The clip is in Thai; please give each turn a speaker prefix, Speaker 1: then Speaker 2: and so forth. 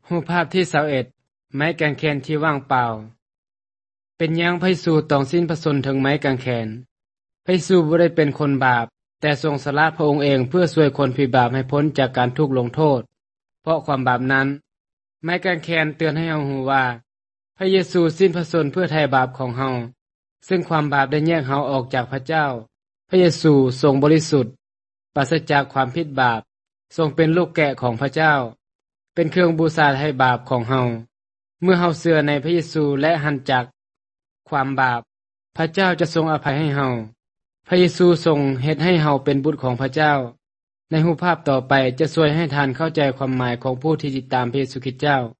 Speaker 1: รูปภาพที่21ไม้กางเขนที่ว่างเปล่าเป็นหยังพระเยซูต้องสิ้นพระชนม์ถึงไม้กางเขนพระเยซูบ่ได้เป็นคนบาปแต่ทรงสละพระองค์เองเพื่อช่วยคนผิดบาปให้พ้นจากการทุกข์ลงโทษเพราะความบาปนั้นไม้กางเขนเตือนให้เรารู้ว่าพระเยซูสิ้นพระชนม์เพื่อไถ่บาปของเราซึ่งความบาปได้แยกเราออกจากพระเจ้าพระเยซูทรงบริสุทธิ์ปราศจากความผิดบาปทรงเป็นลูกแกะของพระเจ้าเป็นเครื่องบูชาไถ่บาปของเราเมื่อเราเชื่อในพระเยซูและหันจากความบาปพระเจ้าจะทรงอภัยให้เราพระเยซูทรงเฮ็ดให้เราเป็นบุตรของพระเจ้าในรูปภาพต่อไปจะช่วยให้ท่านเข้าใจความหมายของผู้ที่ติดตามพระเยซูคริสต์เจ้า